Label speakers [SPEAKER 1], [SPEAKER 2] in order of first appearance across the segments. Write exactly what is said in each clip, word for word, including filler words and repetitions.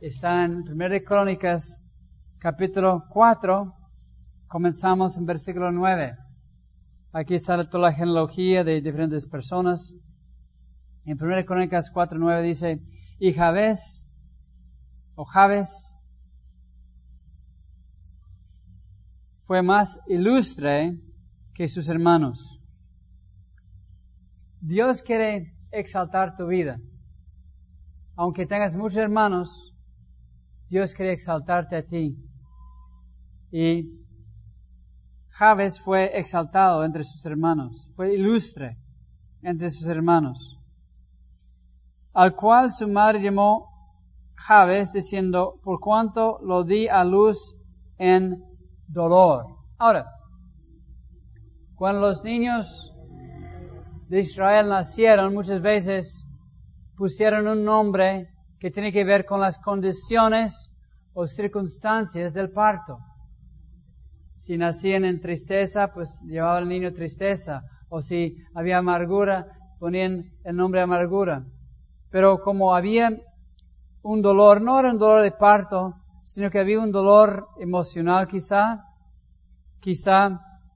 [SPEAKER 1] está en Primera de Crónicas, capítulo cuatro, comenzamos en versículo nueve. Aquí está toda la genealogía de diferentes personas. En Primera de Crónicas cuatro nueve dice, y Jabes, o Jabes, fue más ilustre que sus hermanos. Dios quiere exaltar tu vida. Aunque tengas muchos hermanos, Dios quiere exaltarte a ti. Y Jabes fue exaltado entre sus hermanos, fue ilustre entre sus hermanos, al cual su madre llamó Jabes, diciendo, por cuanto lo di a luz en dolor. Ahora, cuando los niños de Israel nacieron, muchas veces pusieron un nombre que tiene que ver con las condiciones o circunstancias del parto. Si nacían en tristeza, pues llevaban al niño tristeza. O si había amargura, ponían el nombre amargura. Pero como había un dolor, no era un dolor de parto, sino que había un dolor emocional quizá, quizá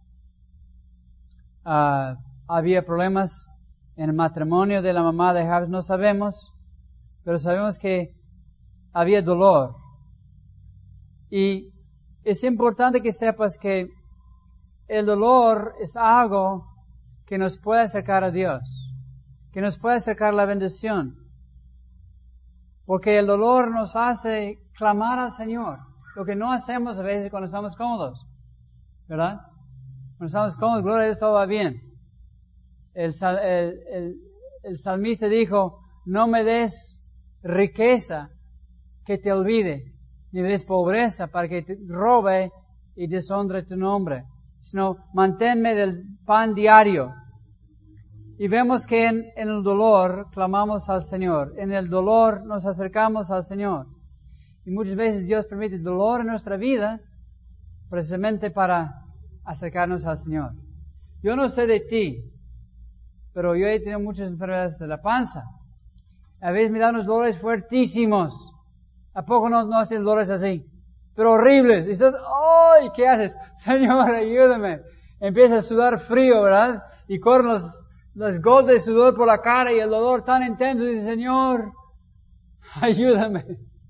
[SPEAKER 1] uh, había problemas en el matrimonio de la mamá de Jabes, no sabemos, pero sabemos que había dolor. Y es importante que sepas que el dolor es algo que nos puede acercar a Dios, que nos puede acercar a la bendición. Porque el dolor nos hace clamar al Señor, lo que no hacemos a veces cuando estamos cómodos, ¿verdad? Cuando estamos cómodos, gloria a Dios, todo va bien. El, el, el, el salmista dijo, no me des riqueza que te olvide, ni me des pobreza para que te robe y deshonre tu nombre, sino manténme del pan diario. Y vemos que en, en el dolor clamamos al Señor, en el dolor nos acercamos al Señor. Y muchas veces Dios permite dolor en nuestra vida precisamente para acercarnos al Señor. Yo no sé de ti, pero yo he tenido muchas enfermedades de la panza. A veces me dan unos dolores fuertísimos. ¿A poco no, no hacen dolores así? Pero horribles. Y estás, ¡ay! ¿Qué haces? Señor, ayúdame. Empieza a sudar frío, ¿verdad? Y corren los, los gotas de sudor por la cara y el dolor tan intenso. Y dice, Señor, ayúdame.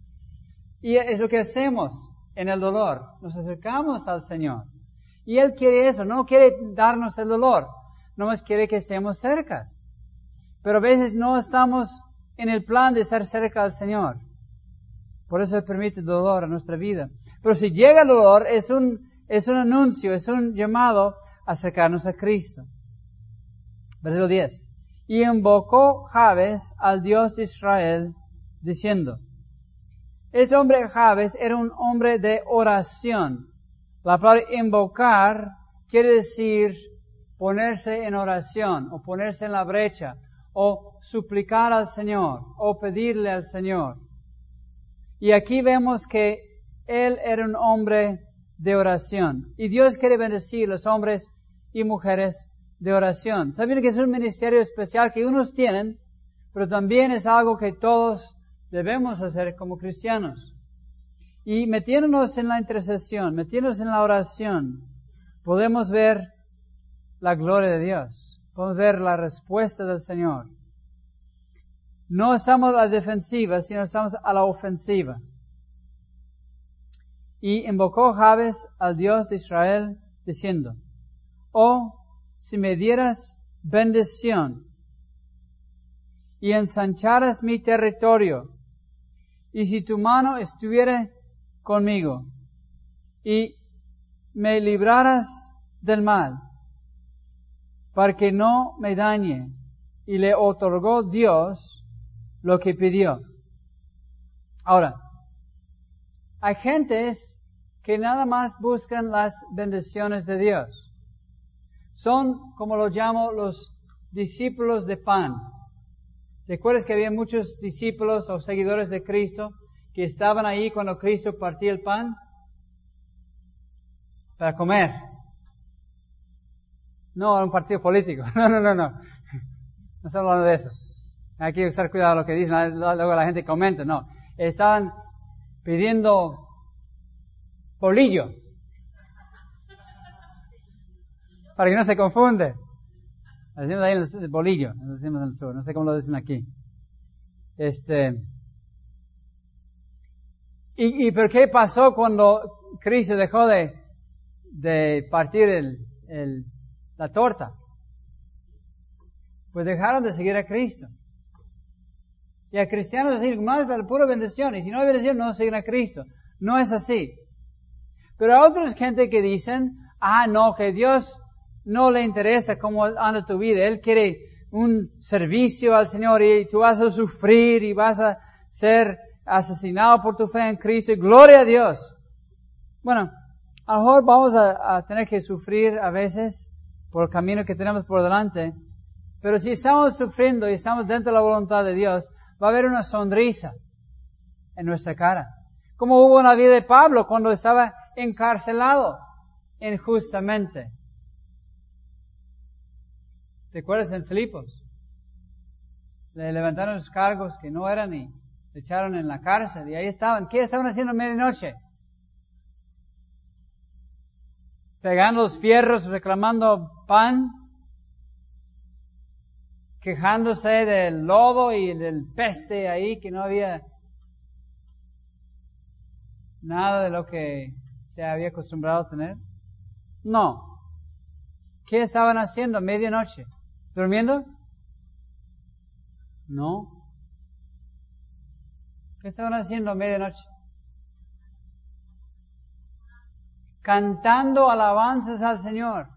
[SPEAKER 1] Y es lo que hacemos en el dolor. Nos acercamos al Señor. Y Él quiere eso. No quiere darnos el dolor. No más quiere que estemos cercas. Pero a veces no estamos en el plan de estar cerca al Señor. Por eso Él permite dolor en nuestra vida. Pero si llega el dolor, es un, es un anuncio, es un llamado a acercarnos a Cristo. Versículo diez. Y invocó Jabes al Dios de Israel, diciendo. Ese hombre Jabes era un hombre de oración. La palabra invocar quiere decir ponerse en oración, o ponerse en la brecha, o suplicar al Señor, o pedirle al Señor. Y aquí vemos que él era un hombre de oración. Y Dios quiere bendecir a los hombres y mujeres de oración. Saben que es un ministerio especial que unos tienen, pero también es algo que todos debemos hacer como cristianos. Y metiéndonos en la intercesión, metiéndonos en la oración, podemos ver la gloria de Dios. Podemos ver la respuesta del Señor. No estamos a la defensiva, sino estamos a la ofensiva. Y invocó Jabes al Dios de Israel, diciendo, oh, si me dieras bendición y ensancharas mi territorio, y si tu mano estuviera conmigo y me libraras del mal, para que no me dañe. Y le otorgó Dios lo que pidió. Ahora, hay gentes que nada más buscan las bendiciones de Dios. Son, como lo llamo, los discípulos de pan. ¿Te acuerdas que había muchos discípulos o seguidores de Cristo que estaban ahí cuando Cristo partía el pan? Para comer. No, un partido político. No, no, no, no. No estamos hablando de eso. Hay que usar cuidado a lo que dicen. Luego la gente comenta. No. Estaban pidiendo bolillo. Para que no se confunde. Lo decimos ahí en el bolillo, lo decimos en el sur, no sé cómo lo dicen aquí. Este, y, y ¿por qué pasó cuando Cristo dejó de, de partir el, el, la torta? Pues dejaron de seguir a Cristo. Y a cristianos decir, más de la pura bendición, y si no hay bendición no siguen a Cristo. No es así. Pero hay otras gente que dicen, ah, no, que Dios no le interesa cómo anda tu vida. Él quiere un servicio al Señor y tú vas a sufrir y vas a ser asesinado por tu fe en Cristo. Y gloria a Dios. Bueno, a lo mejor vamos a, a tener que sufrir a veces por el camino que tenemos por delante. Pero si estamos sufriendo y estamos dentro de la voluntad de Dios, va a haber una sonrisa en nuestra cara. Como hubo en la vida de Pablo cuando estaba encarcelado injustamente. ¿Te acuerdas en Filipos? Le levantaron los cargos que no eran y le echaron en la cárcel y ahí estaban. ¿Qué estaban haciendo a medianoche? Pegando los fierros, reclamando pan, quejándose del lodo y del peste ahí, que no había nada de lo que se había acostumbrado a tener. No. ¿Qué estaban haciendo a medianoche? ¿Durmiendo? No. ¿Qué estaban haciendo a medianoche? Cantando alabanzas al Señor.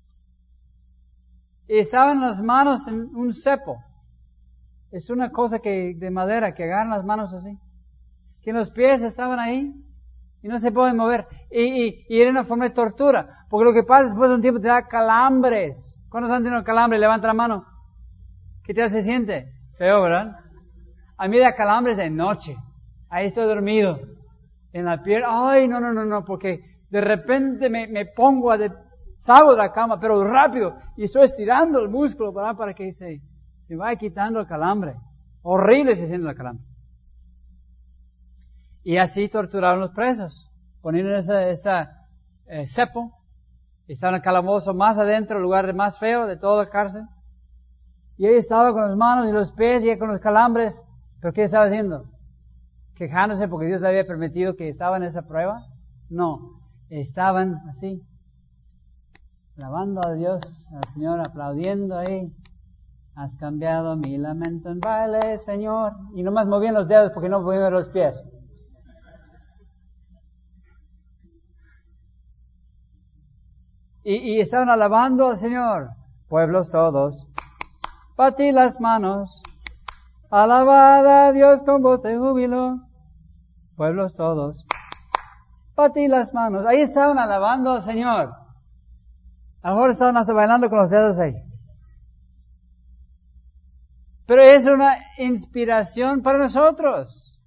[SPEAKER 1] Y estaban las manos en un cepo. Es una cosa que de madera, que agarran las manos así. Que los pies estaban ahí y no se pueden mover. Y, y, y era una forma de tortura. Porque lo que pasa después de un tiempo te da calambres. ¿Cuántos han tenido calambre? Levanta la mano. ¿Qué tal se siente? Feo, ¿verdad? A mí me da calambres de noche. Ahí estoy dormido. En la piel. Ay, no, no, no, no. Porque de repente me, me pongo a... De, salgo de la cama, pero rápido. Y estoy estirando el músculo para, para que se, se vaya quitando el calambre. Horrible se siente el calambre. Y así torturaron los presos. Poniendo ese, ese eh, cepo. Estaba en el calabozo más adentro, el lugar más feo de toda la cárcel. Y él estaba con las manos y los pies y con los calambres. ¿Pero qué estaba haciendo? ¿Quejándose porque Dios le había permitido que estaba en esa prueba? No. Estaban así. Alabando a Dios, al Señor, aplaudiendo ahí. Has cambiado mi lamento en baile, Señor. Y nomás movían los dedos porque no podían ver los pies. Y, y estaban alabando al Señor. Pueblos todos. Batí las manos. Alabad a Dios con voz de júbilo. Pueblos todos. Batí las manos. Ahí estaban alabando al Señor. A lo mejor estaban hasta bailando con los dedos ahí. Pero es una inspiración para nosotros.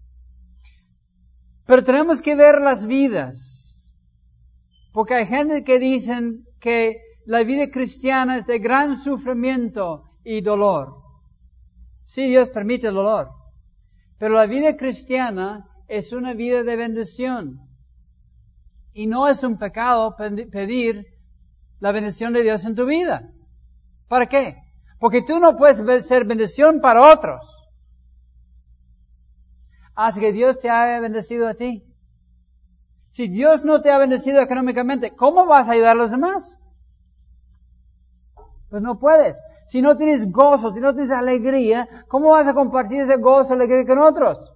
[SPEAKER 1] Pero tenemos que ver las vidas. Porque hay gente que dicen que la vida cristiana es de gran sufrimiento y dolor. Sí, Dios permite el dolor. Pero la vida cristiana es una vida de bendición. Y no es un pecado pedir la bendición de Dios en tu vida. ¿Para qué? Porque tú no puedes ser bendición para otros. Hasta que Dios te haya bendecido a ti. Si Dios no te ha bendecido económicamente, ¿cómo vas a ayudar a los demás? Pues no puedes. Si no tienes gozo, si no tienes alegría, ¿cómo vas a compartir ese gozo, alegría con otros?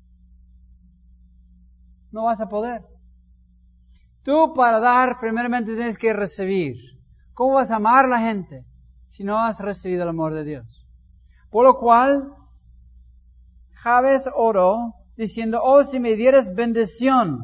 [SPEAKER 1] No vas a poder. Tú para dar, primeramente tienes que recibir. ¿Cómo vas a amar a la gente si no has recibido el amor de Dios? Por lo cual, Jabes oró diciendo, oh, si me dieras bendición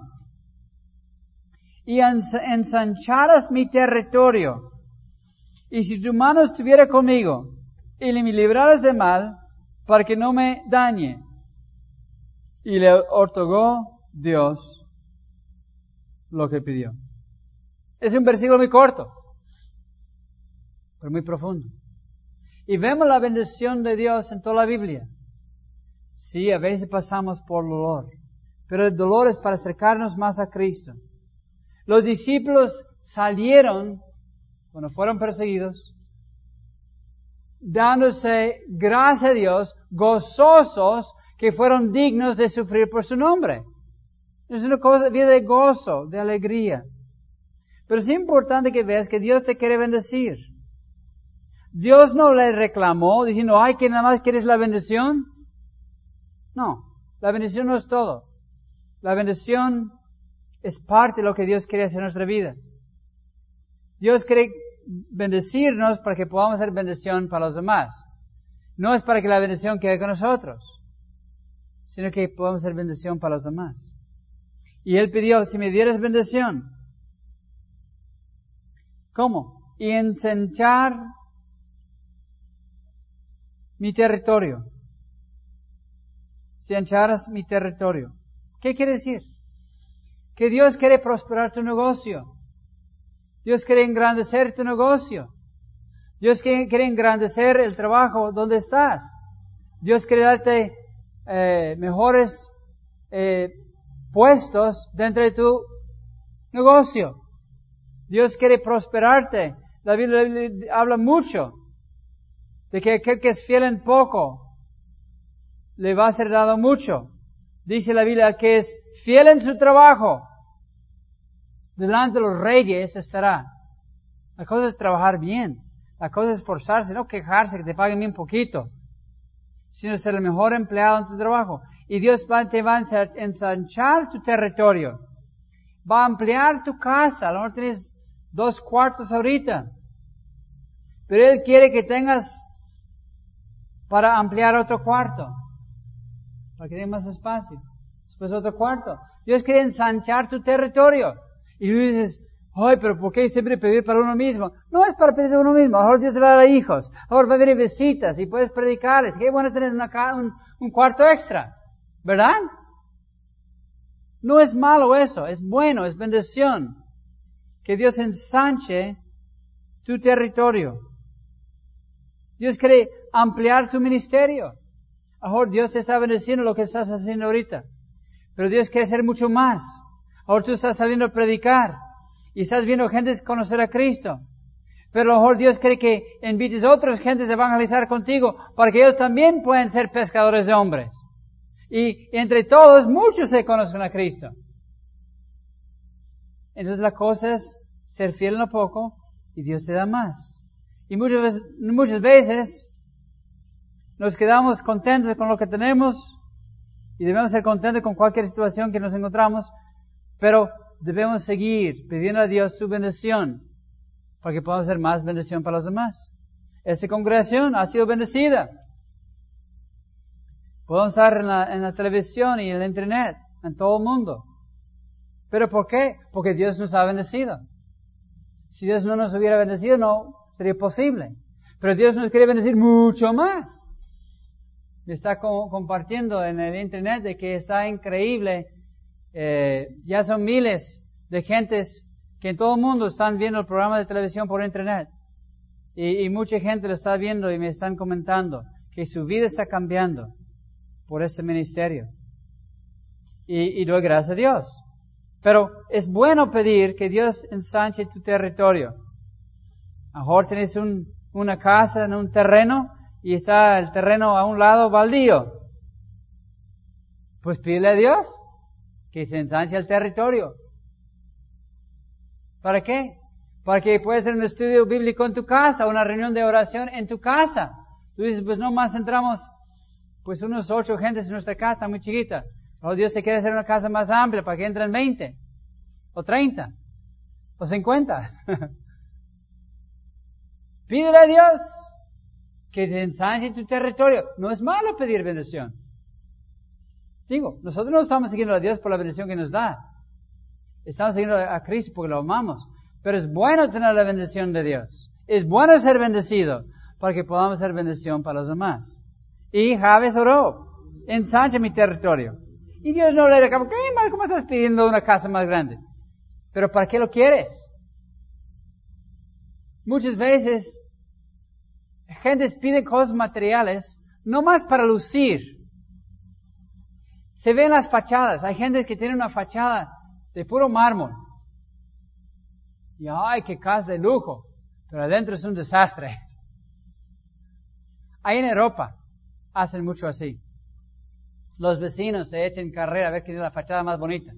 [SPEAKER 1] y ensancharas mi territorio, y si tu mano estuviera conmigo y me libraras de mal, para que no me dañe. Y le otorgó Dios lo que pidió. Es un versículo muy corto, pero muy profundo. Y vemos la bendición de Dios en toda la Biblia. Sí, a veces pasamos por dolor, pero el dolor es para acercarnos más a Cristo. Los discípulos salieron, cuando fueron perseguidos, dándose gracias a Dios, gozosos que fueron dignos de sufrir por su nombre. Es una cosa, vida de gozo, de alegría. Pero es importante que veas que Dios te quiere bendecir. Dios no le reclamó diciendo, ay, que nada más quieres la bendición. No, la bendición no es todo. La bendición es parte de lo que Dios quiere hacer en nuestra vida. Dios quiere bendecirnos para que podamos hacer bendición para los demás. No es para que la bendición quede con nosotros, sino que podamos hacer bendición para los demás. Y Él pidió, si me dieras bendición, ¿cómo? Y ensanchar mi territorio. Si ensancharas mi territorio. ¿Qué quiere decir? Que Dios quiere prosperar tu negocio. Dios quiere engrandecer tu negocio. Dios quiere engrandecer el trabajo donde estás. Dios quiere darte eh, mejores eh, puestos dentro de tu negocio. Dios quiere prosperarte. La Biblia habla mucho de que aquel que es fiel en poco le va a ser dado mucho. Dice la Biblia que es fiel en su trabajo, delante de los reyes estará. La cosa es trabajar bien. La cosa es esforzarse, no quejarse que te paguen bien poquito, sino ser el mejor empleado en tu trabajo. Y Dios va, te va a ensanchar tu territorio. Va a ampliar tu casa. A lo mejor tienes dos cuartos ahorita. Pero Él quiere que tengas para ampliar otro cuarto. Para que tengas más espacio. Después otro cuarto. Dios quiere ensanchar tu territorio. Y tú dices, ay, pero ¿por qué siempre pedir para uno mismo? No es para pedir para uno mismo. A lo mejor Dios te va a dar hijos. A lo mejor va a venir visitas y puedes predicarles. Qué bueno tener una, un, un cuarto extra. ¿Verdad? No es malo eso. Es bueno, es bendición. Que Dios ensanche tu territorio. Dios quiere ampliar tu ministerio. A lo mejor Dios te está bendiciendo lo que estás haciendo ahorita. Pero Dios quiere hacer mucho más. Ahora tú estás saliendo a predicar y estás viendo gente conocer a Cristo. Pero a lo mejor Dios quiere que invites a otras gentes a evangelizar contigo para que ellos también puedan ser pescadores de hombres. Y entre todos, muchos se conocen a Cristo. Entonces la cosa es ser fiel en lo poco y Dios te da más. Y muchas veces, muchas veces nos quedamos contentos con lo que tenemos y debemos ser contentos con cualquier situación que nos encontramos, pero debemos seguir pidiendo a Dios su bendición para que podamos hacer más bendición para los demás. Esta congregación ha sido bendecida. Podemos estar en la, en la televisión y en el internet, en todo el mundo. ¿Pero por qué? Porque Dios nos ha bendecido. Si Dios no nos hubiera bendecido, no sería posible. Pero Dios nos quiere bendecir mucho más. Me está co- compartiendo en el internet de que está increíble. Eh, ya son miles de gentes que en todo el mundo están viendo el programa de televisión por internet. Y, y mucha gente lo está viendo y me están comentando que su vida está cambiando por este ministerio. Y, y doy gracias a Dios. Pero es bueno pedir que Dios ensanche tu territorio. A lo mejor tienes un, una casa en un terreno y está el terreno a un lado baldío. Pues pídele a Dios que se ensanche el territorio. ¿Para qué? Para que puedas hacer un estudio bíblico en tu casa, una reunión de oración en tu casa. Tú dices, pues no más entramos, pues unos ocho gentes en nuestra casa, muy chiquita. O Dios te quiere hacer una casa más amplia para que entren veinte, o treinta, o cincuenta. Pídele a Dios que te ensanche tu territorio. No es malo pedir bendición. Digo, nosotros no estamos siguiendo a Dios por la bendición que nos da. Estamos siguiendo a Cristo porque lo amamos. Pero es bueno tener la bendición de Dios. Es bueno ser bendecido para que podamos ser bendición para los demás. Y Jabes oró, ensancha mi territorio. Y Dios no le reclamó, ¿qué más? ¿Cómo estás pidiendo una casa más grande? ¿Pero para qué lo quieres? Muchas veces, gente pide cosas materiales, no más para lucir, Se ven las fachadas. Hay gente que tiene una fachada de puro mármol. Y ay, qué casa de lujo. Pero adentro es un desastre. Ahí en Europa hacen mucho así. Los vecinos se echan carrera a ver quién es la fachada más bonita.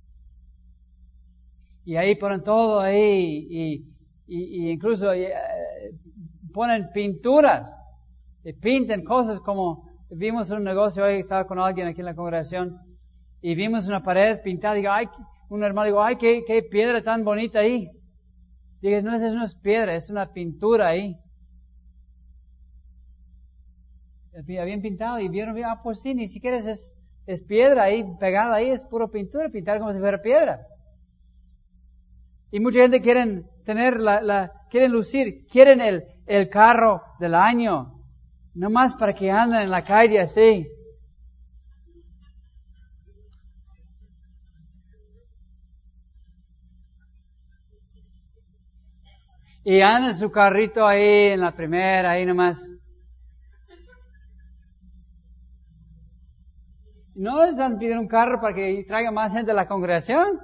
[SPEAKER 1] Y ahí ponen todo ahí y, y, y incluso eh, ponen pinturas. Y pintan cosas como, vimos un negocio hoy, estaba con alguien aquí en la congregación y vimos una pared pintada y digo, ay, un hermano digo, ay, qué, qué piedra tan bonita ahí. Digo, no, esa no es piedra, es una pintura ahí. Habían pintado y vieron, ah, pues sí, ni siquiera es, es piedra ahí, pegada ahí, es puro pintura, pintar como si fuera piedra. Y mucha gente quieren tener la, la, quieren lucir, quieren el, el carro del año, nomás para que anden en la calle así. Y andan en su carrito ahí en la primera, ahí nomás. ¿No les están pidiendo un carro para que traiga más gente a la congregación?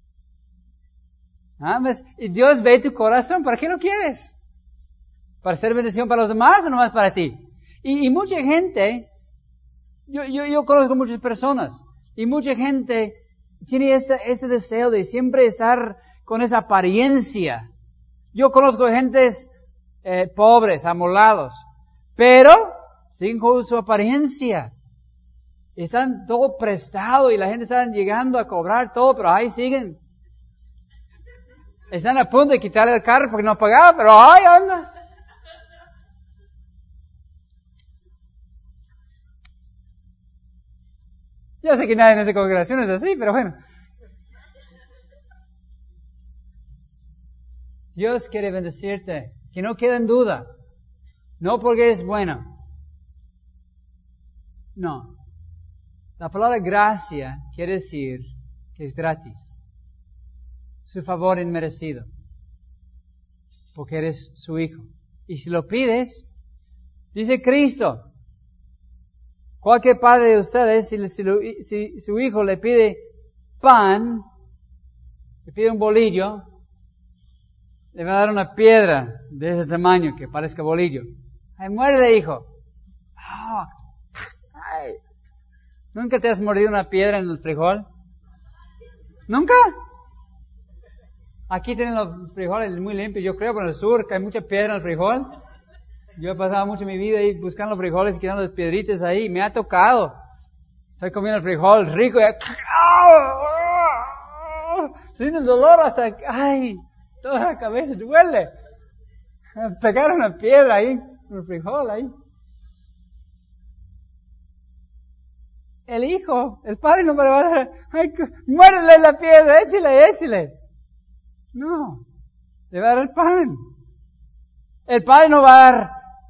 [SPEAKER 1] ¿Ah, ves? Y Dios ve tu corazón, ¿para qué lo quieres? ¿Para ser bendición para los demás o nomás para ti? Y, y mucha gente, yo, yo, yo conozco muchas personas, y mucha gente tiene este, este deseo de siempre estar con esa apariencia. Yo conozco gentes eh, pobres, amolados, pero siguen con su apariencia. Están todo prestado y la gente está llegando a cobrar todo, pero ahí siguen. Están a punto de quitarle el carro porque no pagaba, pero ahí anda. Yo sé que nadie en esa congregación es así, pero bueno. Dios quiere bendecirte, que no quede en duda. No porque es bueno. No. La palabra gracia quiere decir que es gratis. Su favor inmerecido. Porque eres su hijo. Y si lo pides, dice Cristo, cualquier padre de ustedes, si, si, si su hijo le pide pan, le pide un bolillo, le va a dar una piedra de ese tamaño que parezca bolillo. ¡Ay, muerde, hijo! Oh, ay. ¿Nunca te has mordido una piedra en el frijol? ¿Nunca? Aquí tienen los frijoles muy limpios, yo creo, pero en el sur que hay mucha piedra en el frijol. Yo he pasado mucho mi vida ahí buscando los frijoles y quitando las piedritas ahí. Me ha tocado. Estoy comiendo el frijol rico y... Siento el dolor hasta... ¡Ay! Toda la cabeza duele. Pegar una piedra ahí, un frijol ahí. El hijo, el padre no me va a dar, ay, muérdele la piedra, échale, échale. No, le va a dar el pan. El padre no va a dar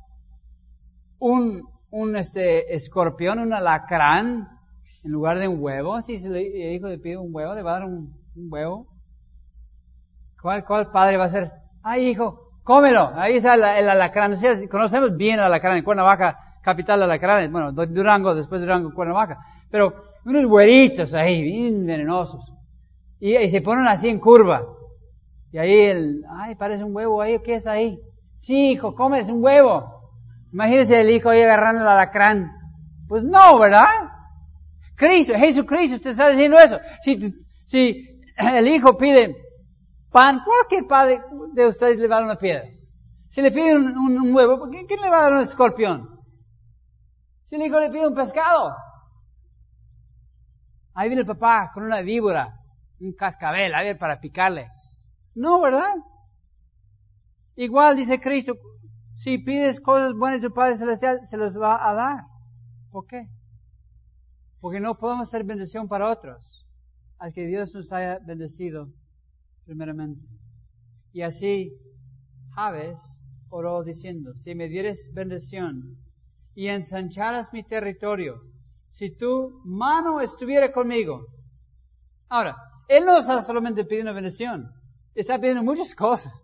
[SPEAKER 1] un, un este, escorpión, un alacrán, en lugar de un huevo. Si el hijo le pide un huevo, le va a dar un, un huevo. ¿Cuál, ¿Cuál padre va a ser? Ay, hijo, cómelo. Ahí está el, el alacrán. Sí, conocemos bien el alacrán en Cuernavaca, capital de alacranes. Bueno, Durango, después de Durango, Cuernavaca. Pero unos güeritos ahí, bien venenosos. Y, y se ponen así en curva. Y ahí el, ay, parece un huevo ahí, ¿qué es ahí? Sí, hijo, comes un huevo. Imagínese el hijo ahí agarrando el alacrán. Pues no, ¿verdad? Cristo, Jesucristo, usted está diciendo eso. Si, si el hijo pide pan, cualquier padre de ustedes le va a dar una piedra. Si le pide un, un, un huevo, ¿quién, ¿quién le va a dar un escorpión? Si el hijo le pide un pescado, ahí viene el papá con una víbora, un cascabel, a ver, para picarle. No, ¿verdad? Igual dice Cristo, si pides cosas buenas, tu Padre Celestial se los va a dar. ¿Por qué? Porque no podemos ser bendición para otros, hasta que Dios nos haya bendecido primeramente. Y así, Jabes oró diciendo, si me dieres bendición y ensancharas mi territorio, si tu mano estuviera conmigo. Ahora, Él no está solamente pidiendo bendición, está pidiendo muchas cosas.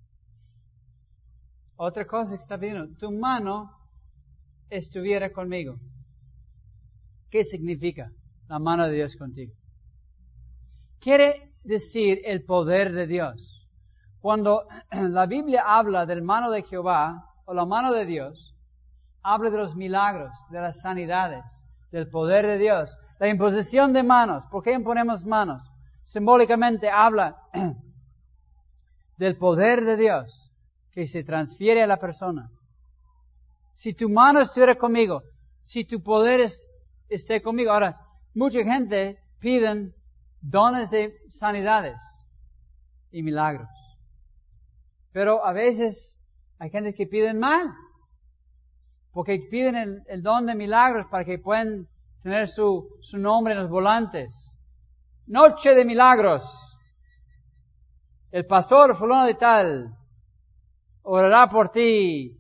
[SPEAKER 1] Otra cosa que está pidiendo, tu mano estuviera conmigo. ¿Qué significa? la mano de Dios contigo. Quiere decir el poder de Dios. Cuando la Biblia habla del mano de Jehová o la mano de Dios, habla de los milagros, de las sanidades, del poder de Dios, la imposición de manos. ¿Por qué imponemos manos? Simbólicamente habla del poder de Dios que se transfiere a la persona. Si tu mano estuviera conmigo, si tu poder es, esté conmigo. Ahora, mucha gente piden dones de sanidades y milagros. Pero a veces hay gente que piden mal. Porque piden el, el don de milagros para que puedan tener su, su nombre en los volantes. Noche de milagros. El pastor fulano de tal orará por ti.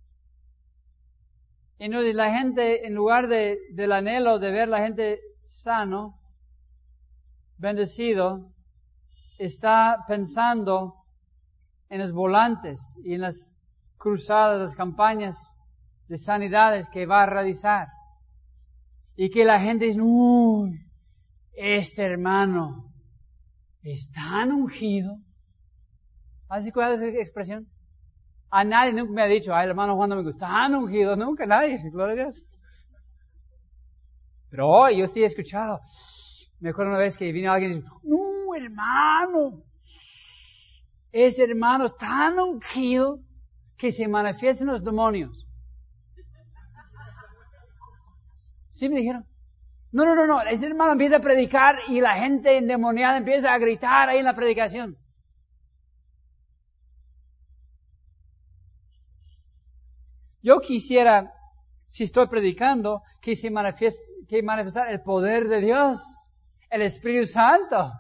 [SPEAKER 1] Y no, la gente, en lugar de, del anhelo de ver la gente sano, bendecido, está pensando en los volantes y en las cruzadas, las campañas de sanidades que va a realizar. Y que la gente dice, uy, este hermano es tan ungido. ¿Has escuchado esa expresión? A nadie nunca me ha dicho, ay, el hermano Juan Domingo, tan ungido, nunca nadie, gloria a Dios. Pero hoy yo sí he escuchado. Me acuerdo una vez que vino alguien y dijo, no, hermano, ese hermano es tan ungido que se manifiestan los demonios. Sí me dijeron. No, no, no, no. Ese hermano empieza a predicar y la gente endemoniada empieza a gritar ahí en la predicación. Yo quisiera, si estoy predicando, que se manifieste, que manifestar el poder de Dios, el Espíritu Santo,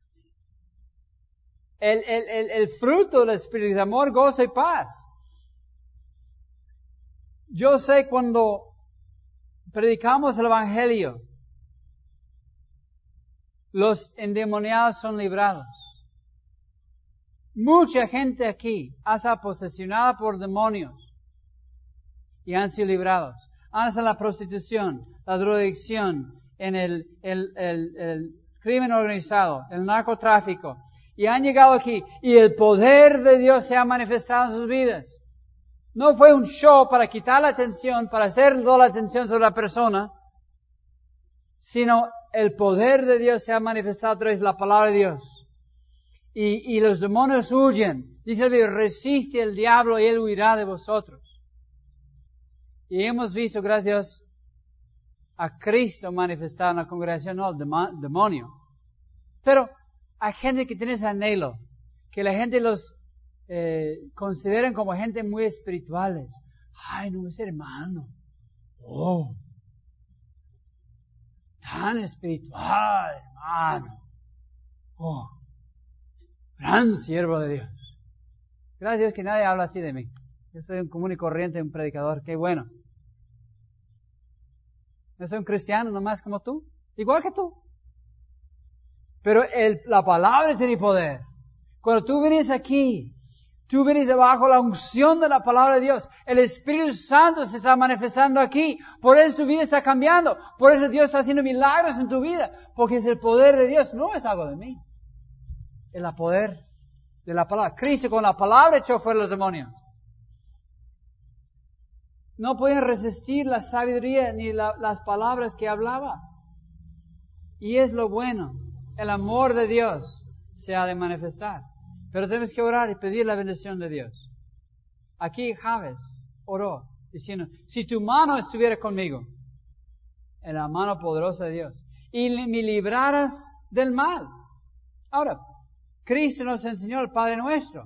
[SPEAKER 1] el, el, el, el fruto del Espíritu, amor, gozo y paz. Yo sé cuando predicamos el Evangelio, los endemoniados son librados. Mucha gente aquí ha sido posesionada por demonios y han sido librados. Han estado en la prostitución, la drogadicción, en el, el, el, el crimen organizado, el narcotráfico, y han llegado aquí y el poder de Dios se ha manifestado en sus vidas. No fue un show para quitar la atención, para hacer toda la atención sobre la persona, sino el poder de Dios se ha manifestado a través de la palabra de Dios. Y, y los demonios huyen. Dice el Dios, resiste al diablo y él huirá de vosotros. Y hemos visto, gracias a Cristo manifestado en la congregación, no al demonio. Pero hay gente que tiene ese anhelo, que la gente los eh, consideran como gente muy espirituales. Ay, no, es hermano. Oh, tan espiritual, hermano. Oh, gran siervo de Dios. Gracias a Dios que nadie habla así de mí. Yo soy un común y corriente, un predicador. Qué bueno. Yo soy un cristiano nomás como tú. Igual que tú. Pero el, la palabra tiene poder. Cuando tú vienes aquí, tú vienes bajo la unción de la palabra de Dios. El Espíritu Santo se está manifestando aquí. Por eso tu vida está cambiando. Por eso Dios está haciendo milagros en tu vida. Porque es el poder de Dios. No es algo de mí. Es el poder de la palabra. Cristo con la palabra echó fuera los demonios. No podían resistir la sabiduría ni la, las palabras que hablaba. Y es lo bueno. El amor de Dios se ha de manifestar. Pero tenemos que orar y pedir la bendición de Dios. Aquí Jabes oró diciendo, si tu mano estuviera conmigo, en la mano poderosa de Dios, y me libraras del mal. Ahora, Cristo nos enseñó el Padre Nuestro.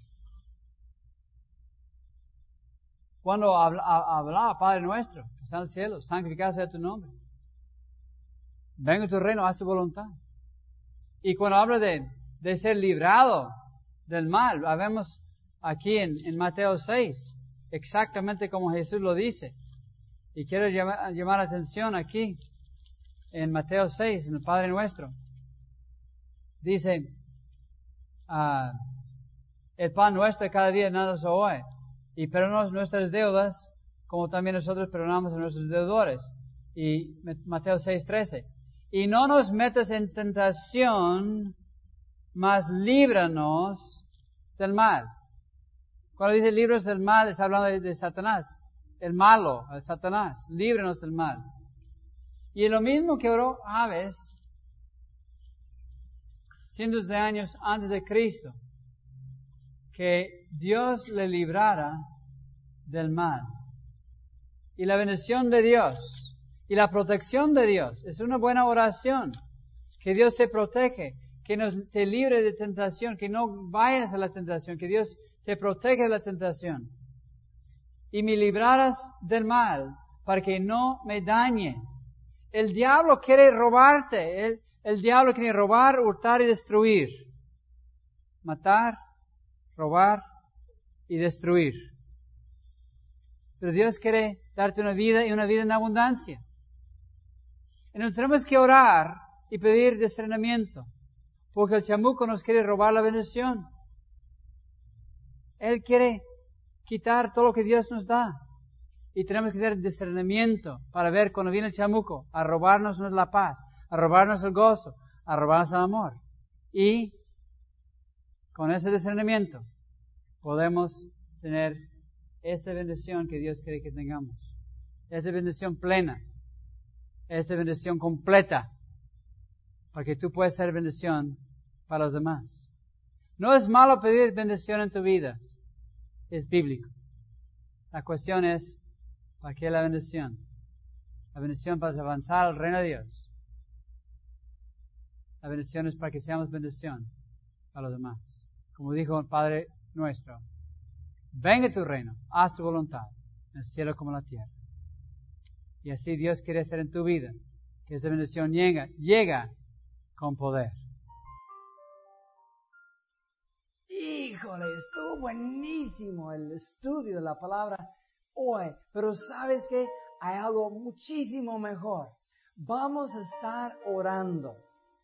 [SPEAKER 1] Cuando hablaba, hablaba Padre Nuestro, que está en el cielo, santificado sea tu nombre. Venga tu reino, haz tu voluntad. Y cuando habla de, de ser librado del mal, vemos aquí en, en Mateo seis, exactamente como Jesús lo dice. Y quiero llamar, llamar la atención aquí, en Mateo seis, en el Padre Nuestro. Dice, uh, el pan nuestro cada día danos hoy, y perdónanos nuestras deudas, como también nosotros perdonamos a nuestros deudores. Y Mateo seis, trece. Y no nos metas en tentación, mas líbranos del mal. Cuando dice líbranos del mal, está hablando de, de Satanás. El malo, el Satanás. Líbranos del mal. Y lo mismo que oró Jabes cientos de años antes de Cristo, que Dios le librara del mal. Y la bendición de Dios y la protección de Dios es una buena oración. Que Dios te protege, que nos, te libre de tentación, que no vayas a la tentación, que Dios te protege de la tentación. Y me libraras del mal para que no me dañe. El diablo quiere robarte. El, el diablo quiere robar, hurtar y destruir. Matar, robar y destruir. Pero Dios quiere darte una vida y una vida en abundancia. Y nos tenemos que orar y pedir discernimiento, porque el chamuco nos quiere robar la bendición. Él quiere quitar todo lo que Dios nos da. Y tenemos que tener discernimiento para ver cuando viene el chamuco a robarnos la paz, a robarnos el gozo, a robarnos el amor. Y con ese discernimiento podemos tener esta bendición que Dios quiere que tengamos. Esa bendición plena. Esa bendición completa. Para que tú puedas ser bendición para los demás. No es malo pedir bendición en tu vida. Es bíblico. La cuestión es, ¿para qué la bendición? La bendición para avanzar al reino de Dios. La bendición es para que seamos bendición para los demás. Como dijo el Padre nuestro, venga tu reino, haz tu voluntad, en el cielo como en la tierra. Y así Dios quiere hacer en tu vida, que esa bendición llega, llega con poder.
[SPEAKER 2] Híjole, estuvo buenísimo el estudio de la palabra hoy, pero ¿sabes qué? Hay algo muchísimo mejor. Vamos a estar orando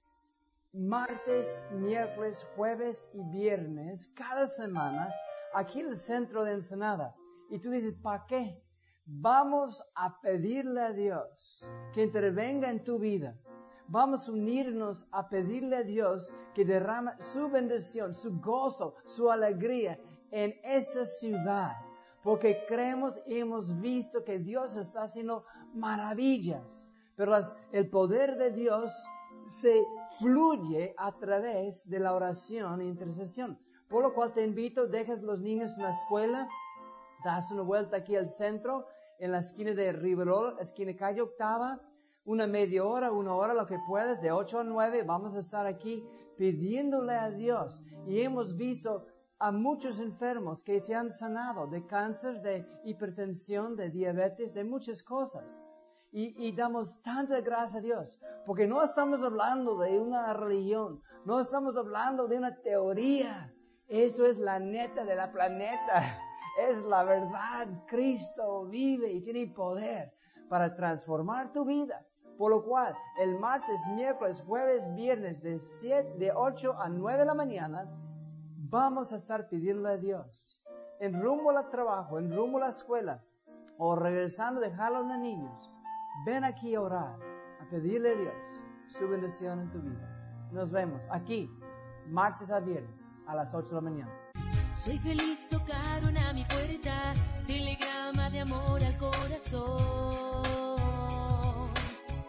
[SPEAKER 2] martes, miércoles, jueves y viernes cada semana aquí en el centro de Ensenada. Y tú dices, ¿para qué? Vamos a pedirle a Dios que intervenga en tu vida. Vamos a unirnos a pedirle a Dios que derrame su bendición, su gozo, su alegría en esta ciudad. Porque creemos y hemos visto que Dios está haciendo maravillas. Pero las, el poder de Dios se fluye a través de la oración e intercesión. Por lo cual te invito, dejas los niños en la escuela, das una vuelta aquí al centro, en la esquina de Riverol, esquina calle Octava, una media hora, una hora, lo que puedas, de ocho a nueve, vamos a estar aquí pidiéndole a Dios. Y hemos visto a muchos enfermos que se han sanado de cáncer, de hipertensión, de diabetes, de muchas cosas. Y, y damos tanta gracia a Dios, porque no estamos hablando de una religión, no estamos hablando de una teoría. Esto es la neta de la planeta, es la verdad. Cristo vive y tiene poder para transformar tu vida. Por lo cual, el martes, miércoles, jueves, viernes, de, siete, de ocho a nueve de la mañana, vamos a estar pidiéndole a Dios. En rumbo al trabajo, en rumbo a la escuela, o regresando, dejar a los niños. Ven aquí a orar, a pedirle a Dios su bendición en tu vida. Nos vemos aquí, martes a viernes, a las ocho de la mañana.
[SPEAKER 3] Soy feliz, tocaron a mi puerta, telegrama de amor al corazón.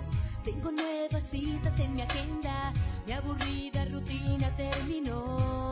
[SPEAKER 3] Tengo nuevas citas en mi agenda, mi aburrida rutina terminó.